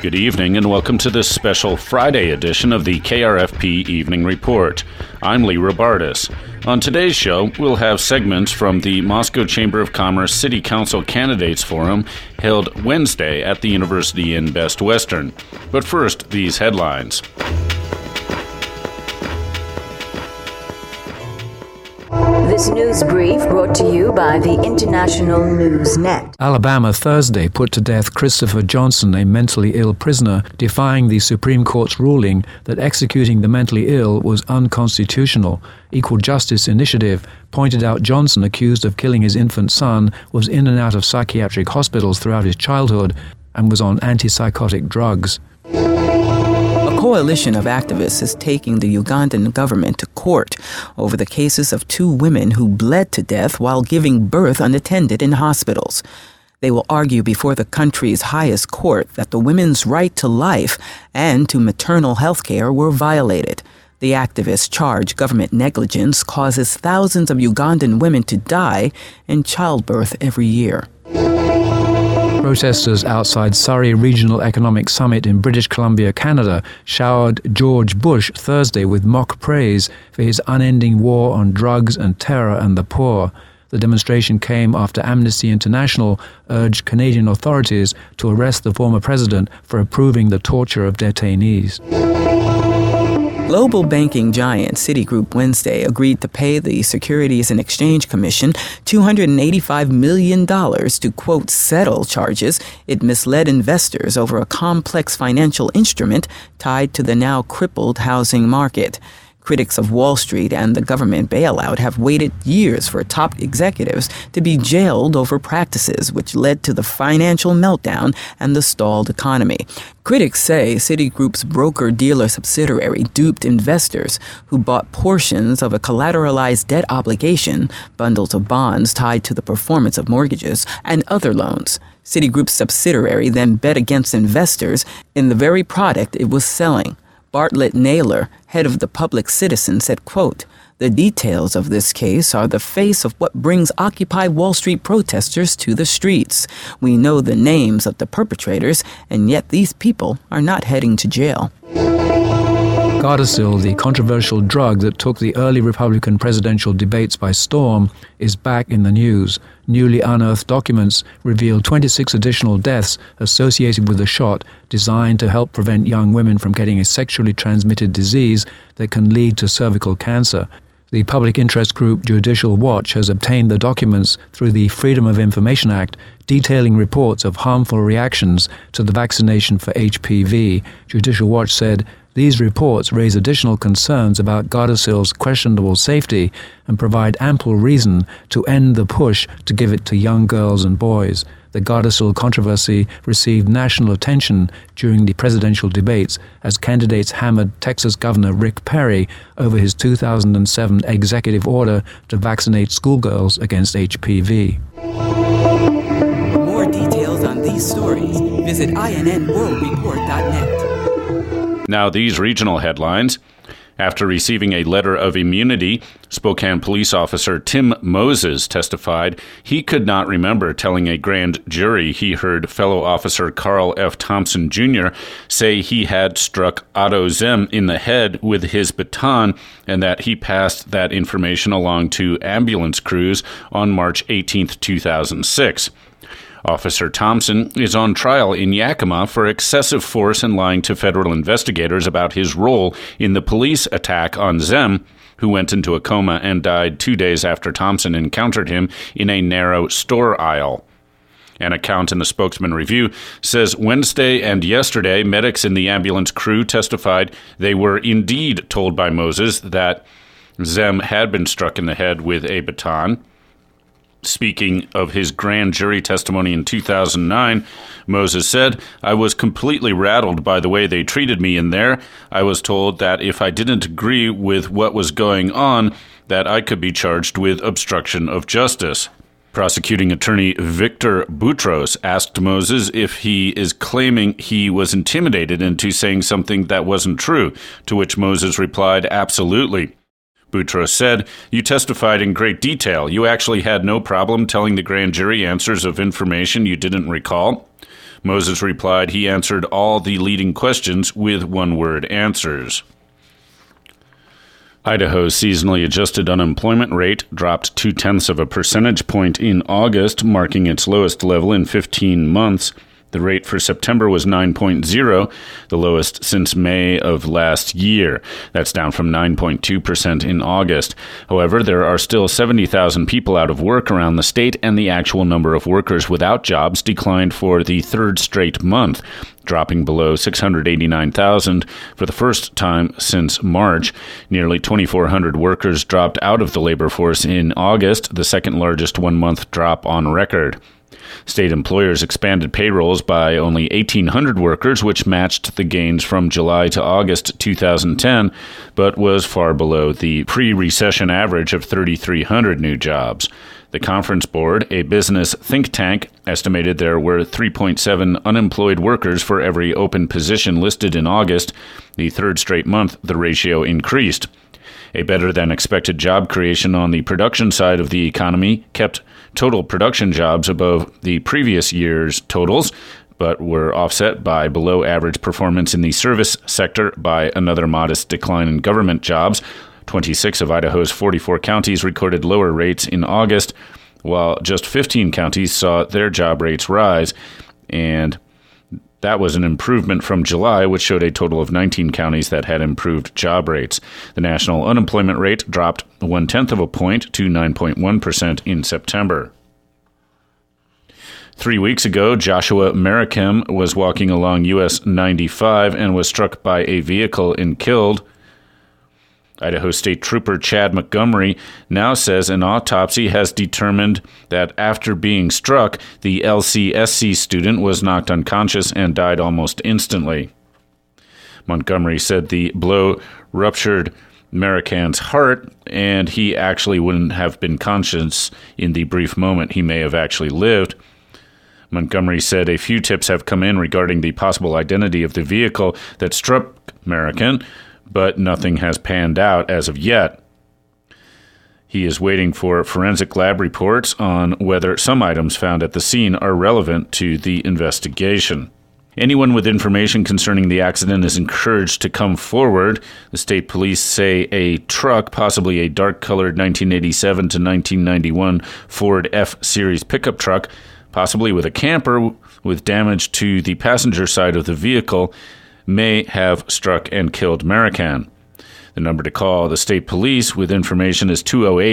Good evening and welcome to this special Friday edition of the KRFP Evening Report. I'm Lee Robartis. On today's show, we'll have segments from the Moscow Chamber of Commerce City Council Candidates Forum held Wednesday at the University in Best Western. But first, these headlines. This news brief brought to you by the International News Net. Alabama Thursday put to death Christopher Johnson, a mentally ill prisoner, defying the Supreme Court's ruling that executing the mentally ill was unconstitutional. Equal Justice Initiative pointed out Johnson, accused of killing his infant son, was in and out of psychiatric hospitals throughout his childhood and was on antipsychotic drugs. A coalition of activists is taking the Ugandan government to court over the cases of two women who bled to death while giving birth unattended in hospitals. They will argue before the country's highest court that the women's right to life and to maternal health care were violated. The activists charge government negligence causes thousands of Ugandan women to die in childbirth every year. Protesters outside Surrey Regional Economic Summit in British Columbia, Canada, showered George Bush Thursday with mock praise for his unending war on drugs and terror and the poor. The demonstration came after Amnesty International urged Canadian authorities to arrest the former president for approving the torture of detainees. Global banking giant Citigroup Wednesday agreed to pay the Securities and Exchange Commission $285 million to, quote, settle charges it misled investors over a complex financial instrument tied to the now crippled housing market. Critics of Wall Street and the government bailout have waited years for top executives to be jailed over practices which led to the financial meltdown and the stalled economy. Critics say Citigroup's broker-dealer subsidiary duped investors who bought portions of a collateralized debt obligation, bundles of bonds tied to the performance of mortgages, and other loans. Citigroup's subsidiary then bet against investors in the very product it was selling. Bartlett Naylor, head of the Public Citizen, said, quote, "The details of this case are the face of what brings Occupy Wall Street protesters to the streets. We know the names of the perpetrators, and yet these people are not heading to jail." Gardasil, the controversial drug that took the early Republican presidential debates by storm, is back in the news. Newly unearthed documents reveal 26 additional deaths associated with the shot, designed to help prevent young women from getting a sexually transmitted disease that can lead to cervical cancer. The public interest group Judicial Watch has obtained the documents through the Freedom of Information Act, detailing reports of harmful reactions to the vaccination for HPV. Judicial Watch said, "These reports raise additional concerns about Gardasil's questionable safety and provide ample reason to end the push to give it to young girls and boys." The Gardasil controversy received national attention during the presidential debates as candidates hammered Texas Governor Rick Perry over his 2007 executive order to vaccinate schoolgirls against HPV. For more details on these stories, visit INNWorldReport.net. Now these regional headlines. After receiving a letter of immunity, Spokane police officer Tim Moses testified he could not remember telling a grand jury he heard fellow officer Carl F. Thompson Jr. say he had struck Otto Zem in the head with his baton and that he passed that information along to ambulance crews on March 18, 2006. Officer Thompson is on trial in Yakima for excessive force and lying to federal investigators about his role in the police attack on Zem, who went into a coma and died 2 days after Thompson encountered him in a narrow store aisle. An account in the Spokesman Review says Wednesday and yesterday, medics in the ambulance crew testified they were indeed told by Moses that Zem had been struck in the head with a baton. Speaking of his grand jury testimony in 2009, Moses said, "I was completely rattled by the way they treated me in there. I was told that if I didn't agree with what was going on, that I could be charged with obstruction of justice." Prosecuting attorney Victor Boutros asked Moses if he is claiming he was intimidated into saying something that wasn't true, to which Moses replied, "Absolutely." Boutros said, "You testified in great detail. You actually had no problem telling the grand jury answers of information you didn't recall." Moses replied he answered all the leading questions with one-word answers. Idaho's seasonally adjusted unemployment rate dropped 0.2 of a percentage point in August, marking its lowest level in 15 months. The rate for September was 9.0, the lowest since May of last year. That's down from 9.2% in August. However, there are still 70,000 people out of work around the state, and the actual number of workers without jobs declined for the third straight month, dropping below 689,000 for the first time since March. Nearly 2,400 workers dropped out of the labor force in August, the second largest one-month drop on record. State employers expanded payrolls by only 1,800 workers, which matched the gains from July to August 2010, but was far below the pre-recession average of 3,300 new jobs. The Conference Board, a business think tank, estimated there were 3.7 unemployed workers for every open position listed in August. The third straight month, the ratio increased. A better-than-expected job creation on the production side of the economy kept total production jobs above the previous year's totals, but were offset by below-average performance in the service sector by another modest decline in government jobs. 26 of Idaho's 44 counties recorded lower rates in August, while just 15 counties saw their job rates rise, and that was an improvement from July, which showed a total of 19 counties that had improved job rates. The national unemployment rate dropped 0.1 of a point to 9.1% in September. 3 weeks ago, Joshua Marikem was walking along US 95 and was struck by a vehicle and killed. Idaho State Trooper Chad Montgomery now says an autopsy has determined that after being struck, the LCSC student was knocked unconscious and died almost instantly. Montgomery said the blow ruptured Marikem's heart, and he actually wouldn't have been conscious in the brief moment he may have actually lived. Montgomery said a few tips have come in regarding the possible identity of the vehicle that struck Marikem, but nothing has panned out as of yet. He is waiting for forensic lab reports on whether some items found at the scene are relevant to the investigation. Anyone with information concerning the accident is encouraged to come forward. The state police say a truck, possibly a dark-colored 1987 to 1991 Ford F-Series pickup truck, possibly with a camper with damage to the passenger side of the vehicle, may have struck and killed Marikem. The number to call the state police with information is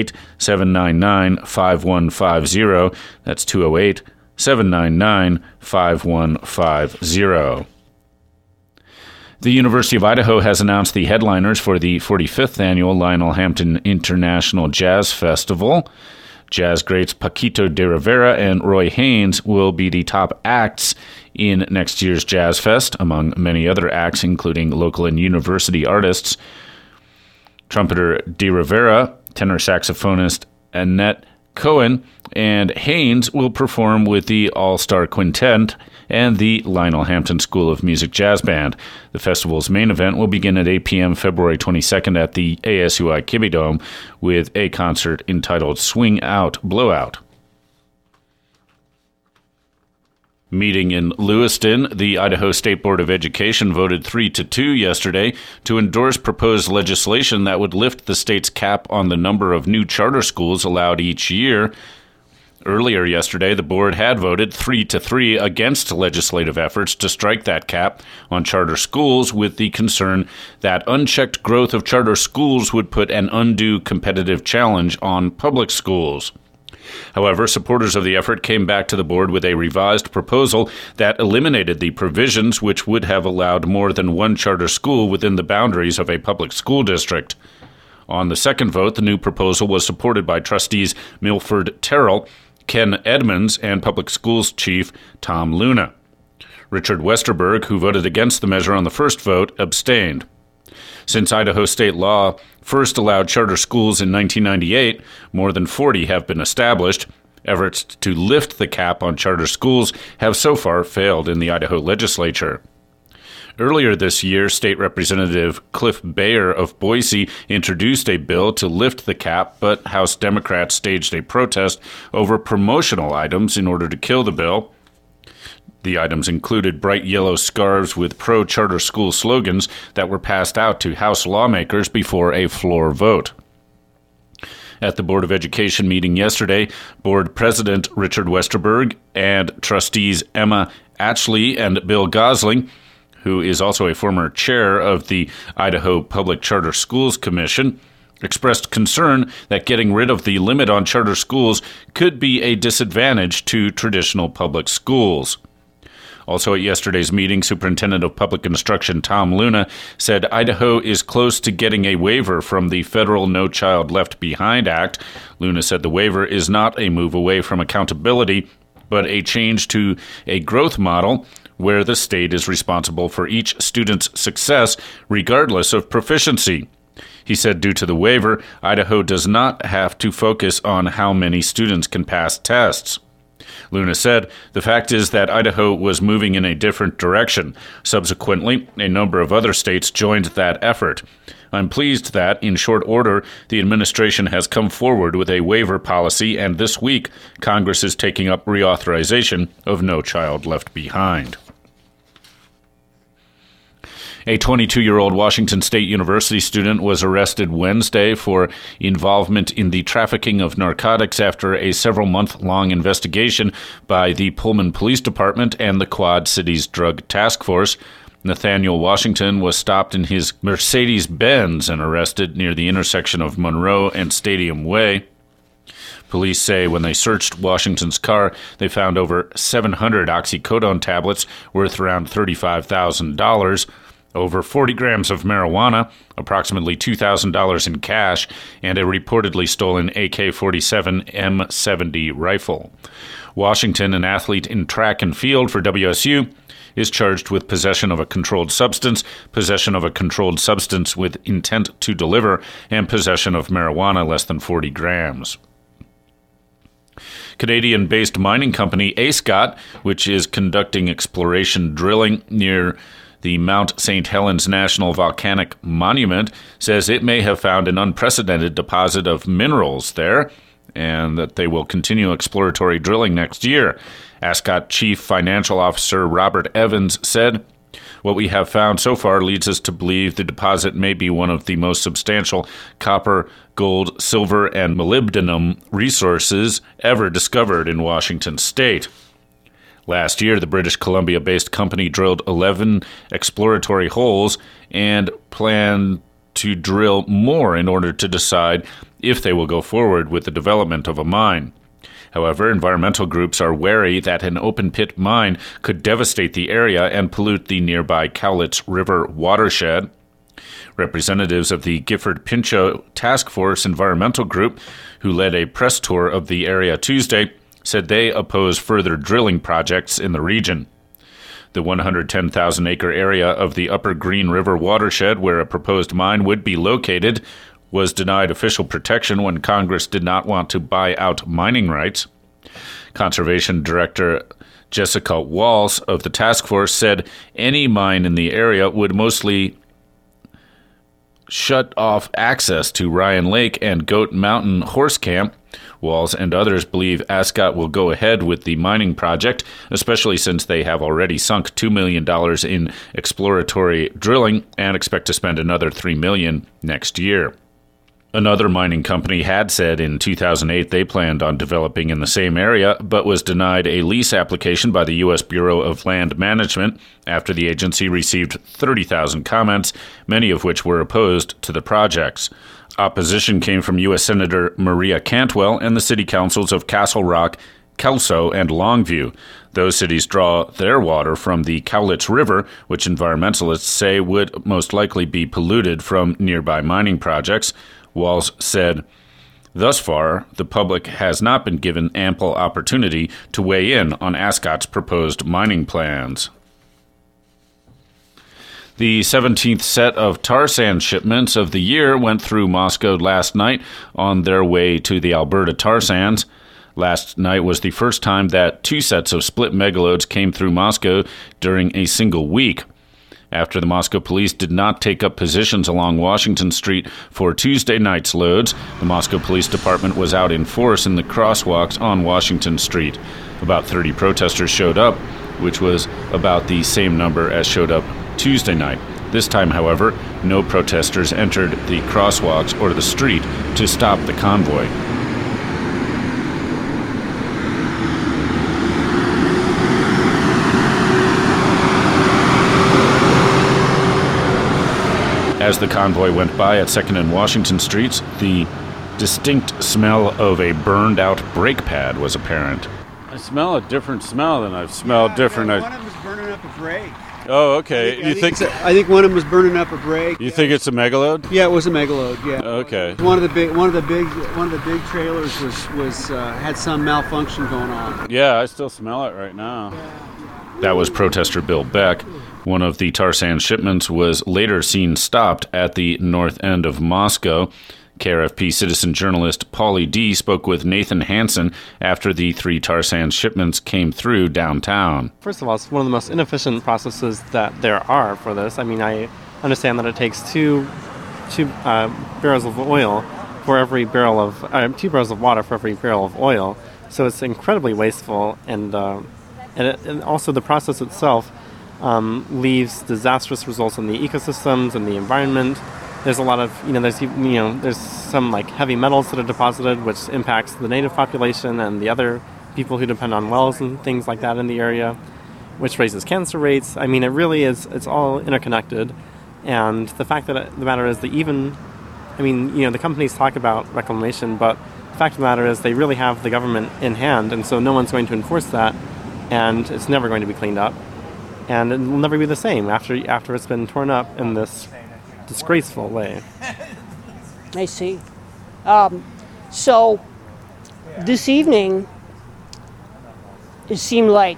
208-799-5150. That's 208-799-5150. The University of Idaho has announced the headliners for the 45th annual Lionel Hampton International Jazz Festival. Jazz greats Paquito de Rivera and Roy Haynes will be the top acts in next year's Jazz Fest, among many other acts, including local and university artists. Trumpeter de Rivera, tenor saxophonist Annette Cohen, and Haynes will perform with the All-Star Quintet and the Lionel Hampton School of Music Jazz Band. The festival's main event will begin at 8 p.m. February 22nd at the ASUI Kibbe Dome with a concert entitled Swing Out, Blowout. Meeting in Lewiston, the Idaho State Board of Education voted 3-2 yesterday to endorse proposed legislation that would lift the state's cap on the number of new charter schools allowed each year. Earlier yesterday, the board had voted 3-3 against legislative efforts to strike that cap on charter schools, with the concern that unchecked growth of charter schools would put an undue competitive challenge on public schools. However, supporters of the effort came back to the board with a revised proposal that eliminated the provisions which would have allowed more than one charter school within the boundaries of a public school district. On the second vote, the new proposal was supported by trustees Milford Terrell, Ken Edmonds, and Public Schools Chief Tom Luna. Richard Westerberg, who voted against the measure on the first vote, abstained. Since Idaho state law first allowed charter schools in 1998, more than 40 have been established. Efforts to lift the cap on charter schools have so far failed in the Idaho legislature. Earlier this year, State Representative Cliff Bayer of Boise introduced a bill to lift the cap, but House Democrats staged a protest over promotional items in order to kill the bill. The items included bright yellow scarves with pro-charter school slogans that were passed out to House lawmakers before a floor vote. At the Board of Education meeting yesterday, Board President Richard Westerberg and trustees Emma Atchley and Bill Gosling, who is also a former chair of the Idaho Public Charter Schools Commission, expressed concern that getting rid of the limit on charter schools could be a disadvantage to traditional public schools. Also at yesterday's meeting, Superintendent of Public Instruction Tom Luna said Idaho is close to getting a waiver from the federal No Child Left Behind Act. Luna said the waiver is not a move away from accountability, but a change to a growth model where the state is responsible for each student's success regardless of proficiency. He said due to the waiver, Idaho does not have to focus on how many students can pass tests. Luna said, the fact is that Idaho was moving in a different direction. Subsequently, a number of other states joined that effort. I'm pleased that, in short order, the administration has come forward with a waiver policy, and this week, Congress is taking up reauthorization of No Child Left Behind. A 22-year-old Washington State University student was arrested Wednesday for involvement in the trafficking of narcotics after a several-month-long investigation by the Pullman Police Department and the Quad Cities Drug Task Force. Nathaniel Washington was stopped in his Mercedes-Benz and arrested near the intersection of Monroe and Stadium Way. Police say when they searched Washington's car, they found over 700 oxycodone tablets worth around $35,000. Over 40 grams of marijuana, approximately $2,000 in cash, and a reportedly stolen AK-47 M70 rifle. Washington, an athlete in track and field for WSU, is charged with possession of a controlled substance with intent to deliver, and possession of marijuana less than 40 grams. Canadian-based mining company ASCOT, which is conducting exploration drilling near the Mount St. Helens National Volcanic Monument, says it may have found an unprecedented deposit of minerals there and that they will continue exploratory drilling next year. ASCOT Chief Financial Officer Robert Evans said, "What we have found so far leads us to believe the deposit may be one of the most substantial copper, gold, silver, and molybdenum resources ever discovered in Washington state." Last year, the British Columbia-based company drilled 11 exploratory holes and plan to drill more in order to decide if they will go forward with the development of a mine. However, environmental groups are wary that an open-pit mine could devastate the area and pollute the nearby Cowlitz River watershed. Representatives of the Gifford Pinchot Task Force Environmental Group, who led a press tour of the area Tuesday, said they oppose further drilling projects in the region. The 110,000-acre area of the Upper Green River watershed, where a proposed mine would be located, was denied official protection when Congress did not want to buy out mining rights. Conservation Director Jessica Walls of the task force said any mine in the area would mostly shut off access to Ryan Lake and Goat Mountain Horse Camp. Walls and others believe ASCOT will go ahead with the mining project, especially since they have already sunk $2 million in exploratory drilling and expect to spend another $3 million next year. Another mining company had said in 2008 they planned on developing in the same area, but was denied a lease application by the U.S. Bureau of Land Management after the agency received 30,000 comments, many of which were opposed to the projects. Opposition came from U.S. Senator Maria Cantwell and the city councils of Castle Rock, Kelso, and Longview. Those cities draw their water from the Cowlitz River, which environmentalists say would most likely be polluted from nearby mining projects. Walls said, "Thus far, the public has not been given ample opportunity to weigh in on ASCOT's proposed mining plans." The 17th set of tar sand shipments of the year went through Moscow last night on their way to the Alberta tar sands. Last night was the first time that two sets of split megaloads came through Moscow during a single week. After the Moscow police did not take up positions along Washington Street for Tuesday night's loads, the Moscow Police Department was out in force in the crosswalks on Washington Street. About 30 protesters showed up, which was about the same number as showed up Tuesday night. This time, however, no protesters entered the crosswalks or the street to stop the convoy. As the convoy went by at 2nd and Washington Streets, the distinct smell of a burned-out brake pad was apparent. I smell a different smell than I've smelled different. One of them was burning up a brake. Oh, okay. I think one of them was burning up a brake. You think it's a Megaload? Yeah, it was a Megaload. Yeah. Okay. One of the big trailers was had some malfunction going on. Yeah, I still smell it right now. That was protester Bill Beck. One of the tar sand shipments was later seen stopped at the north end of Moscow. KRFP citizen journalist Pauly D. spoke with Nathan Hansen after the 3 tar sand shipments came through downtown. First of all, it's one of the most inefficient processes that there are for this. I mean, I understand that it takes two barrels of oil for every barrel of 2 barrels of water for every barrel of oil. So it's incredibly wasteful, and also the process itself leaves disastrous results in the ecosystems and the environment. There's a lot of, there's some like heavy metals that are deposited, which impacts the native population and the other people who depend on wells and things like that in the area, which raises cancer rates. I mean, it really is, it's all interconnected. And the fact that the matter is that the companies talk about reclamation, but the fact of the matter is they really have the government in hand, and so no one's going to enforce that, and it's never going to be cleaned up. And it will never be the same after it's been torn up in this disgraceful way. I see. So this evening, it seemed like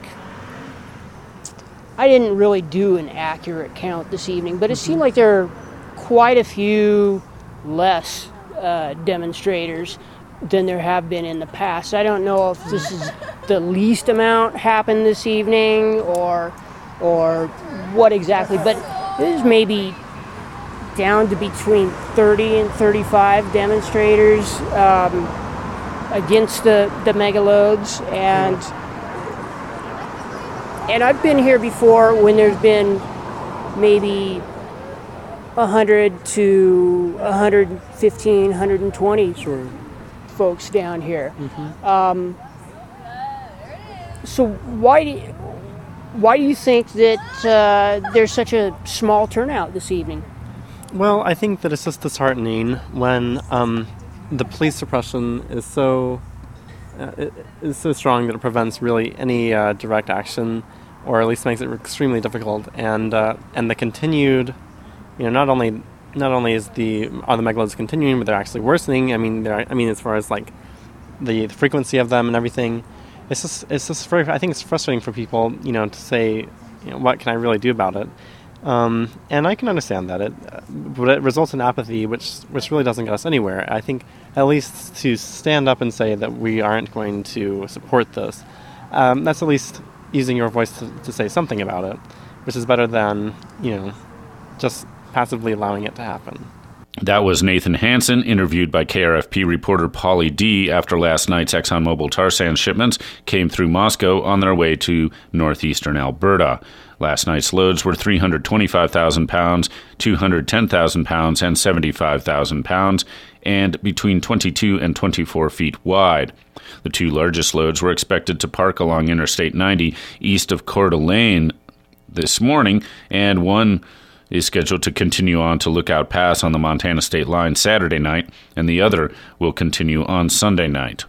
I didn't really do an accurate count this evening, but it seemed like there are quite a few less demonstrators than there have been in the past. I don't know if this is the least amount happened this evening or what exactly, but it was maybe down to between 30 and 35 demonstrators against the megaloads, and I've been here before when there's been maybe 100 to 115, 120 sort of folks down here. Mm-hmm. So why do you think that there's such a small turnout this evening? Well, I think that it's just disheartening when the police suppression is so strong that it prevents really any direct action, or at least makes it extremely difficult. And the continued, not only are the megaloads continuing, but they're actually worsening. I mean, as far as like the frequency of them and everything, it's just very. I think it's frustrating for people, to say, what can I really do about it? And I can understand that but it results in apathy, which really doesn't get us anywhere. I think at least to stand up and say that we aren't going to support this, that's at least using your voice to say something about it, which is better than, just passively allowing it to happen. That was Nathan Hansen, interviewed by KRFP reporter Pauly D. after last night's ExxonMobil tar sand shipments came through Moscow on their way to northeastern Alberta. Last night's loads were 325,000 pounds, 210,000 pounds, and 75,000 pounds, and between 22 and 24 feet wide. The 2 largest loads were expected to park along Interstate 90 east of Coeur d'Alene this morning, and one is scheduled to continue on to Lookout Pass on the Montana State Line Saturday night, and the other will continue on Sunday night.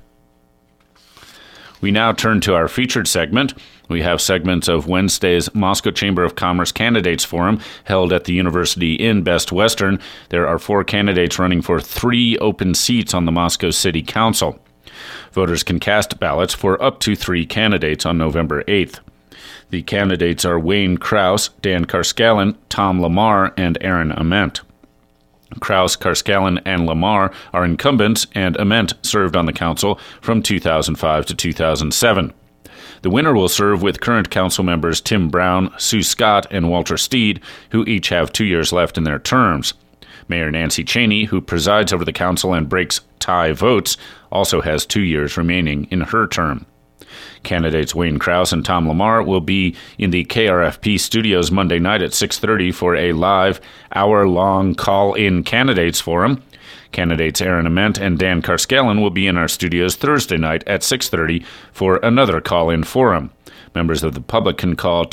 We now turn to our featured segment. We have segments of Wednesday's Moscow Chamber of Commerce Candidates Forum held at the University in Best Western. There are 4 candidates running for 3 open seats on the Moscow City Council. Voters can cast ballots for up to 3 candidates on November 8th. The candidates are Wayne Krause, Dan Karskalen, Tom Lamar, and Aaron Ament. Krause, Karskalen, and Lamar are incumbents, and Ament served on the council from 2005 to 2007. The winner will serve with current council members Tim Brown, Sue Scott, and Walter Steed, who each have 2 years left in their terms. Mayor Nancy Cheney, who presides over the council and breaks tie votes, also has 2 years remaining in her term. Candidates Wayne Krause and Tom Lamar will be in the KRFP studios Monday night at 6:30 for a live hour-long call-in candidates forum. Candidates Aaron Ament and Dan Karskellen will be in our studios Thursday night at 6:30 for another call-in forum. Members of the public can call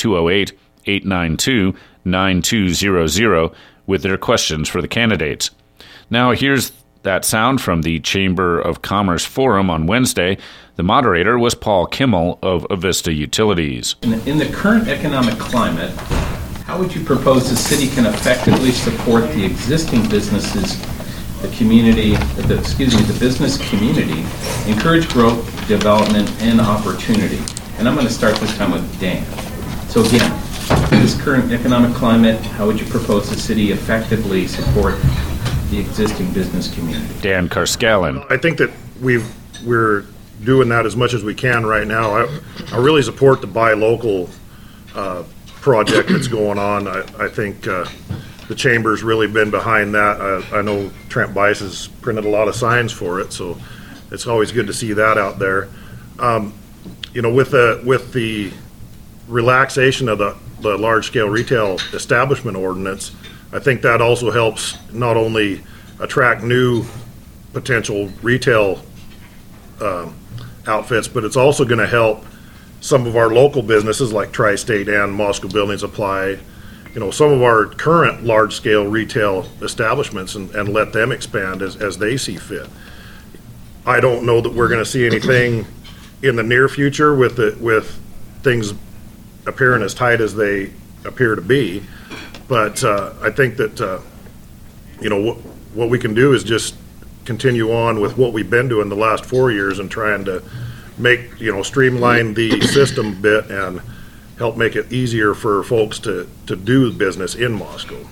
208-892-9200 with their questions for the candidates. Now here's that sound from the Chamber of Commerce Forum on Wednesday. The moderator was Paul Kimmel of Avista Utilities. In the current economic climate, how would you propose the city can effectively support the existing businesses, the business community, encourage growth, development, and opportunity? And I'm going to start this time with Dan. So again, in this current economic climate, how would you propose the city effectively support the existing business community? Dan Karskellen. I think that we're doing that as much as we can right now. I really support the buy local project that's going on. I think the chamber's really been behind that. I know Trent Bice has printed a lot of signs for it, so it's always good to see that out there. With the relaxation of the large-scale retail establishment ordinance, I think that also helps not only attract new potential retail outfits, but it's also going to help some of our local businesses like Tri-State and Moscow Building Supply, some of our current large-scale retail establishments and let them expand as they see fit. I don't know that we're going to see anything in the near future with things appearing as tight as they appear to be, but I think that what we can do is just continue on with what we've been doing the last 4 years and trying to streamline the system a bit and help make it easier for folks to do business in Moscow.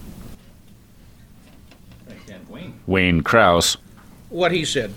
Wayne Krause. What he said.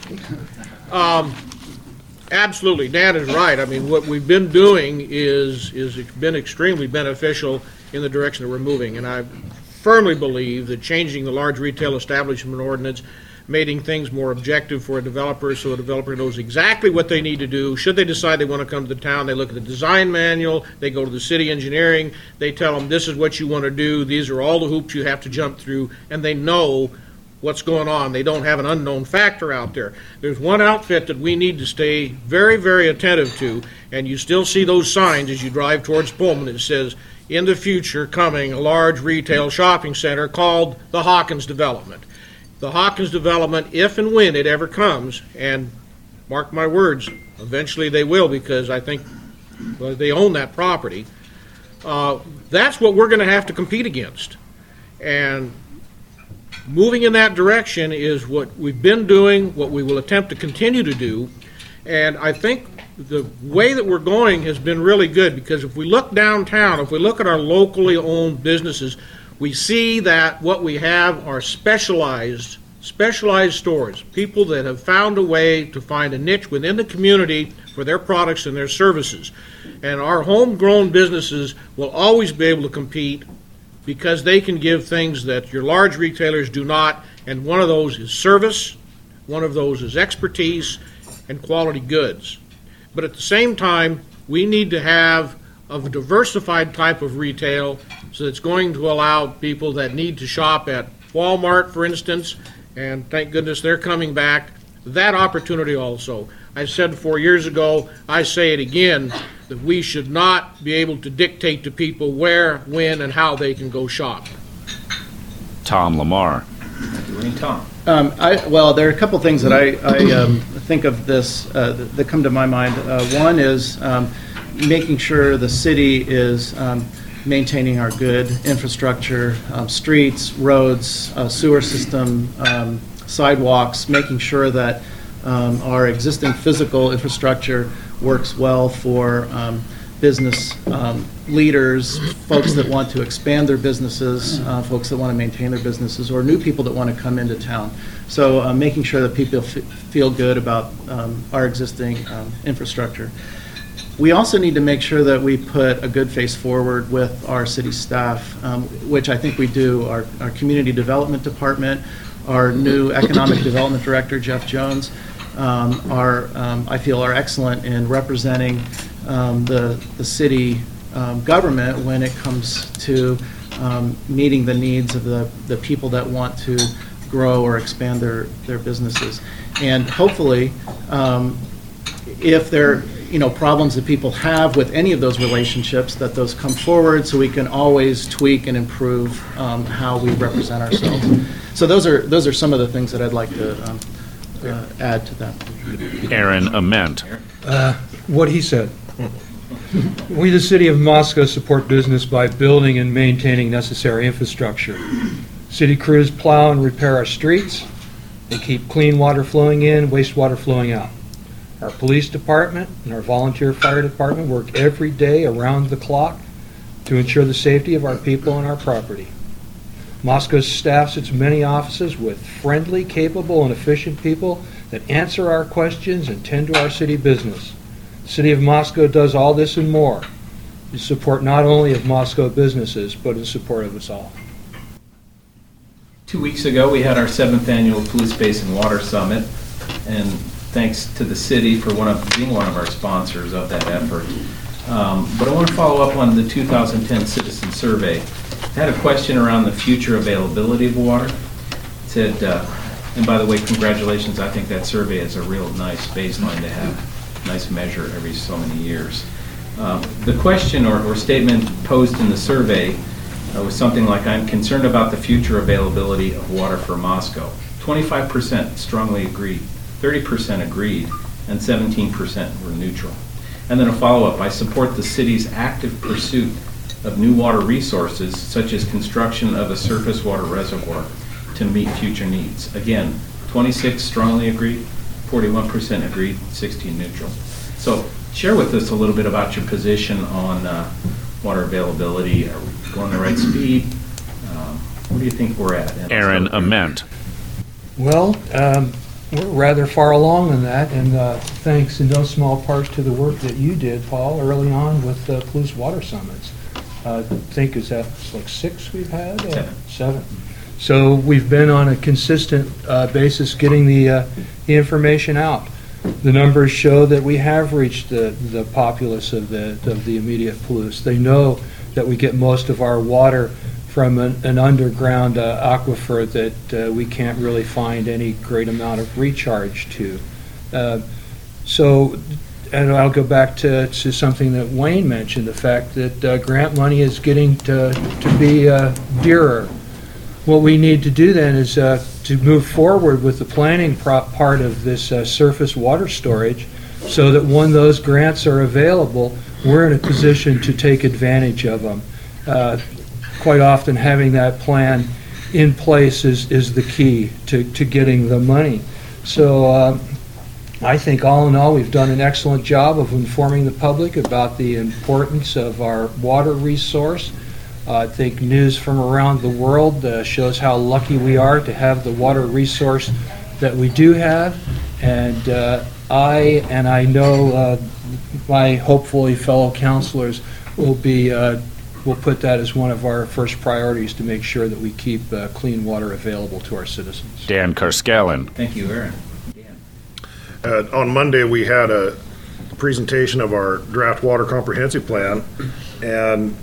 Absolutely, Dan is right. I mean, what we've been doing is been extremely beneficial in the direction that we're moving, and I firmly believe that changing the large retail establishment ordinance, making things more objective for a developer so a developer knows exactly what they need to do. Should they decide they want to come to the town, they look at the design manual, they go to the city engineering, they tell them this is what you want to do, these are all the hoops you have to jump through, and they know what's going on. They don't have an unknown factor out there. There's one outfit that we need to stay very, very attentive to, and you still see those signs as you drive towards Pullman. It says, in the future, coming a large retail shopping center called the Hawkins Development. The Hawkins Development, if and when it ever comes, and mark my words, eventually they will, because I think they own that property, that's what we're going to have to compete against. And moving in that direction is what we've been doing, what we will attempt to continue to do, and I think the way that we're going has been really good, because if we look downtown, if we look at our locally owned businesses, we see that what we have are specialized stores, people that have found a way to find a niche within the community for their products and their services. And our homegrown businesses will always be able to compete because they can give things that your large retailers do not, and one of those is service, one of those is expertise, and quality goods. But at the same time, we need to have a diversified type of retail, so it's going to allow people that need to shop at Walmart, for instance, and thank goodness they're coming back, that opportunity also. I said 4 years ago, I say it again, that we should not be able to dictate to people where, when, and how they can go shop. Tom Lamar. Tom. Well, there are a couple things that I think of this that come to my mind. One is making sure the city is maintaining our good infrastructure, streets, roads, sewer system, sidewalks, making sure that our existing physical infrastructure works well for business leaders, folks that want to expand their businesses, folks that want to maintain their businesses, or new people that want to come into town. So making sure that people feel good about our existing infrastructure. We also need to make sure that we put a good face forward with our city staff, which I think we do. Our community development department, our new economic development director, Jeff Jones, I feel, are excellent in representing the city government when it comes to meeting the needs of the people that want to grow or expand their businesses. And hopefully, if there are problems that people have with any of those relationships, that those come forward so we can always tweak and improve how we represent ourselves. So those are some of the things that I'd like to add to that. Aaron Ament. What he said. We, the City of Moscow, support business by building and maintaining necessary infrastructure. City crews plow and repair our streets. They keep clean water flowing in, wastewater flowing out. Our police department and our volunteer fire department work every day around the clock to ensure the safety of our people and our property. Moscow staffs its many offices with friendly, capable, and efficient people that answer our questions and tend to our city business. The City of Moscow does all this and more in support not only of Moscow businesses, but in support of us all. 2 weeks ago, we had our 7th annual Police Basin Water Summit, and thanks to the city for being one of our sponsors of that effort. But I want to follow up on the 2010 citizen survey. I had a question around the future availability of water. It said, and by the way, congratulations, I think that survey is a real nice baseline to have, nice measure every so many years. The question or statement posed in the survey was something like, I'm concerned about the future availability of water for Moscow. 25% strongly agreed, 30% agreed, and 17% were neutral. And then a follow-up, I support the city's active pursuit of new water resources, such as construction of a surface water reservoir to meet future needs. Again, 26 strongly agreed, 41% agreed, 16 neutral. So share with us a little bit about your position on water availability. Are we going the right speed? Where do you think we're at? Aaron Ament. Well, we're rather far along in that, and thanks in no small part to the work that you did, Paul, early on with Police Water Summits. I think it's like 6 we've had? 7. So we've been on a consistent basis getting the information out. The numbers show that we have reached the populace of the immediate Palouse. They know that we get most of our water from an underground aquifer that we can't really find any great amount of recharge to. And I'll go back to something that Wayne mentioned, the fact that grant money is getting to be dearer. What we need to do then is to move forward with the planning part of this surface water storage so that when those grants are available, we're in a position to take advantage of them. Quite often having that plan in place is the key to getting the money. So I think all in all we've done an excellent job of informing the public about the importance of our water resource. I think news from around the world shows how lucky we are to have the water resource that we do have, and I know my hopefully fellow councilors will put that as one of our first priorities to make sure that we keep clean water available to our citizens. Dan Karskalen. Thank you, Aaron. On Monday, we had a presentation of our draft water comprehensive plan, and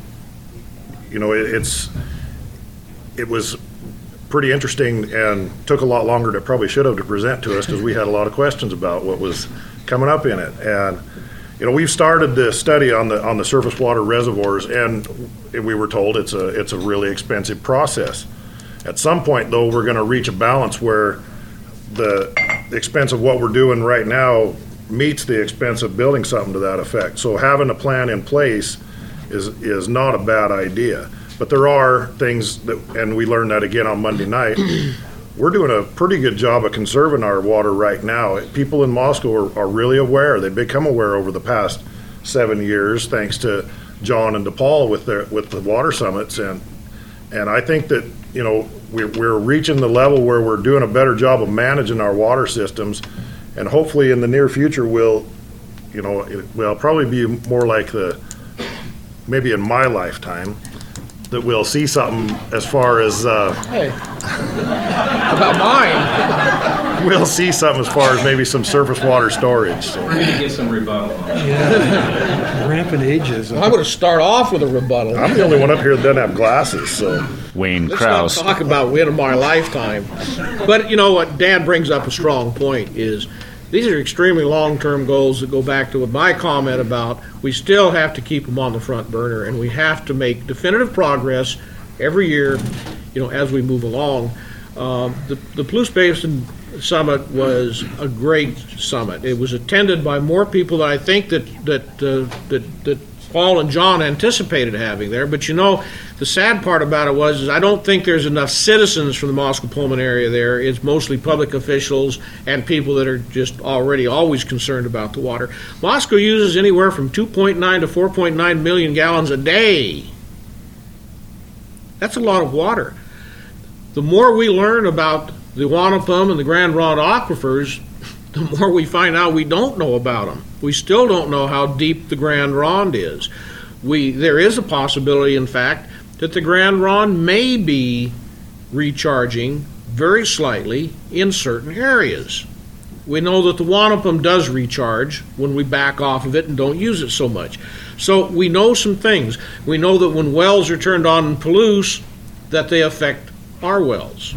it was pretty interesting and took a lot longer than it probably should have to present to us because we had a lot of questions about what was coming up in it. And we've started this study on the surface water reservoirs, and we were told it's a really expensive process. At some point, though, we're going to reach a balance where the expense of what we're doing right now meets the expense of building something to that effect. So having a plan in place is not a bad idea. But there are things that, and we learned that again on Monday night, we're doing a pretty good job of conserving our water right now. People in Moscow are really aware. They've become aware over the past 7 years, thanks to John and DePaul with the water summits. And I think that, we're reaching the level where we're doing a better job of managing our water systems. And hopefully in the near future, we'll probably be more like maybe in my lifetime, that we'll see something as far as Hey, about mine. we'll see something as far as maybe some surface water storage. So. We're going to get some rebuttal on that. Yeah. Rampant ageism. I'm going to start off with a rebuttal. I'm the only one up here that doesn't have glasses, so. Wayne Let's Krause. not talk about win of my lifetime. But you know what? Dan brings up a strong point is these are extremely long-term goals that go back to what my comment about we still have to keep them on the front burner, and we have to make definitive progress every year, you know, as we move along. The Palouse Basin Summit was a great summit. It was attended by more people than I think that Paul and John anticipated having there. But you know, the sad part about it is I don't think there's enough citizens from the Moscow-Pullman area there. It's mostly public officials and people that are just already always concerned about the water. Moscow uses anywhere from 2.9 to 4.9 million gallons a day. That's a lot of water. The more we learn about the Wanapum and the Grand Ronde aquifers, the more we find out we don't know about them. We still don't know how deep the Grand Ronde is. There is a possibility, in fact, that the Grand Ronde may be recharging very slightly in certain areas. We know that the Wanapum does recharge when we back off of it and don't use it so much. So we know some things. We know that when wells are turned on in Palouse, that they affect our wells.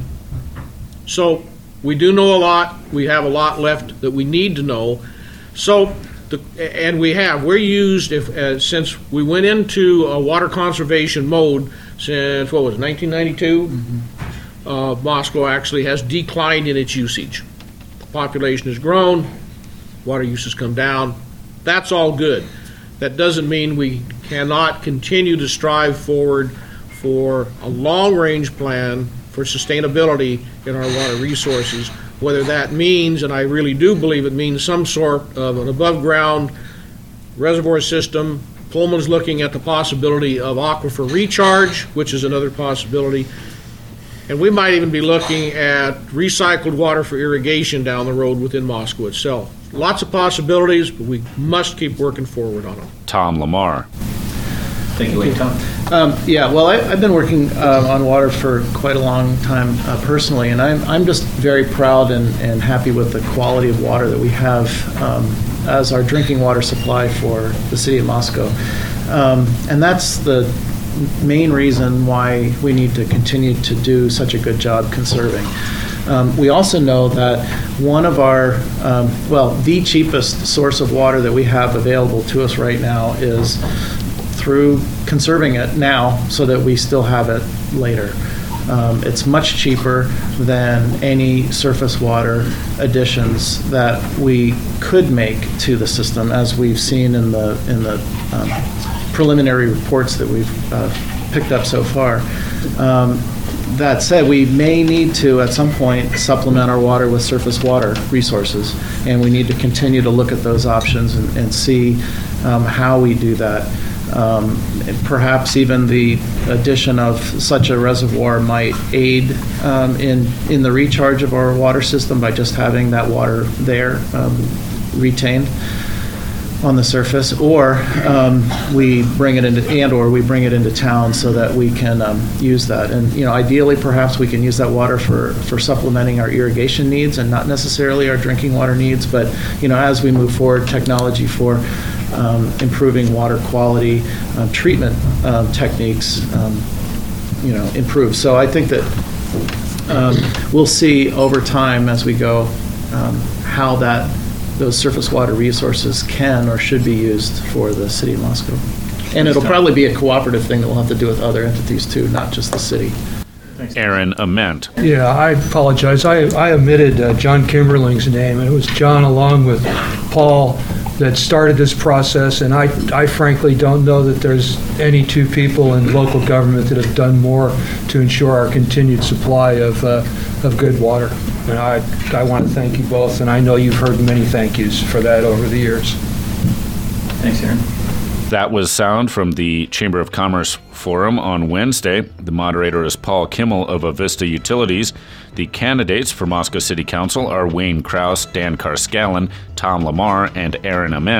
So we do know a lot. We have a lot left that we need to know. So, we're used, since we went into a water conservation mode since, 1992? Mm-hmm. Moscow actually has declined in its usage. The population has grown, water use has come down. That's all good. That doesn't mean we cannot continue to strive forward for a long-range plan for sustainability in our water resources, whether that means, and I really do believe it means, some sort of an above-ground reservoir system. Pullman's looking at the possibility of aquifer recharge, which is another possibility. And we might even be looking at recycled water for irrigation down the road within Moscow itself. Lots of possibilities, but we must keep working forward on them. Tom Lamar. Thank you, Wayne. Tom? I've been working on water for quite a long time personally, and I'm just very proud and happy with the quality of water that we have as our drinking water supply for the city of Moscow. And that's the main reason why we need to continue to do such a good job conserving. We also know that one of our, the cheapest source of water that we have available to us right now is through conserving it now so that we still have it later. It's much cheaper than any surface water additions that we could make to the system, as we've seen in the preliminary reports that we've picked up so far. That said, we may need to, at some point, supplement our water with surface water resources, and we need to continue to look at those options and see how we do that. And perhaps even the addition of such a reservoir might aid in the recharge of our water system by just having that water there retained on the surface, or we bring it into town so that we can use that. And ideally, perhaps we can use that water for supplementing our irrigation needs and not necessarily our drinking water needs. But as we move forward, technology for improving water quality, treatment techniques, improve. So I think that we'll see over time as we go how those surface water resources can or should be used for the city of Moscow. And it'll probably be a cooperative thing that we'll have to do with other entities too, not just the city. Aaron Ament. Yeah, I apologize. I omitted John Kimberling's name, and it was John along with Paul that started this process, and I frankly don't know that there's any two people in local government that have done more to ensure our continued supply of good water. And I want to thank you both, and I know you've heard many thank yous for that over the years. Thanks, Aaron. That was sound from the Chamber of Commerce Forum on Wednesday. The moderator is Paul Kimmel of Avista Utilities. The candidates for Moscow City Council are Wayne Krause, Dan Carscallen, Tom Lamar, and Aaron Ament.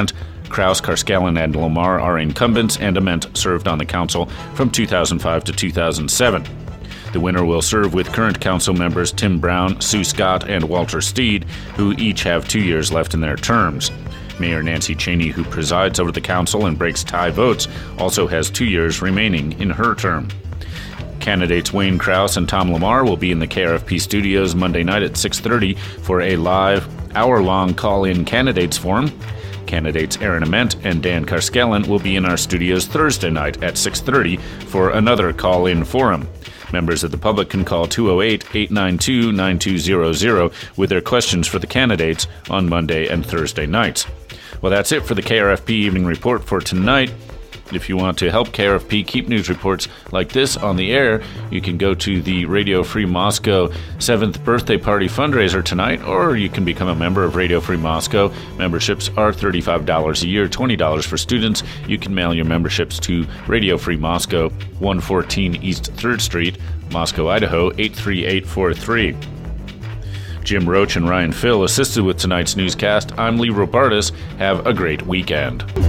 Kraus, Karskellen, and Lamar are incumbents, and Ament served on the council from 2005 to 2007. The winner will serve with current council members Tim Brown, Sue Scott, and Walter Steed, who each have 2 years left in their terms. Mayor Nancy Cheney, who presides over the council and breaks tie votes, also has 2 years remaining in her term. Candidates Wayne Kraus and Tom Lamar will be in the KRFP studios Monday night at 6:30 for a live, hour-long call-in candidates forum. Candidates Aaron Ament and Dan Karskellen will be in our studios Thursday night at 6:30 for another call-in forum. Members of the public can call 208-892-9200 with their questions for the candidates on Monday and Thursday nights. Well, that's it for the KRFP Evening Report for tonight. If you want to help KRFP keep news reports like this on the air, you can go to the Radio Free Moscow 7th birthday party fundraiser tonight, or you can become a member of Radio Free Moscow. Memberships are $35 a year, $20 for students. You can mail your memberships to Radio Free Moscow, 114 East 3rd Street, Moscow, Idaho, 83843. Jim Roach and Ryan Phil assisted with tonight's newscast. I'm Lee Robartis. Have a great weekend.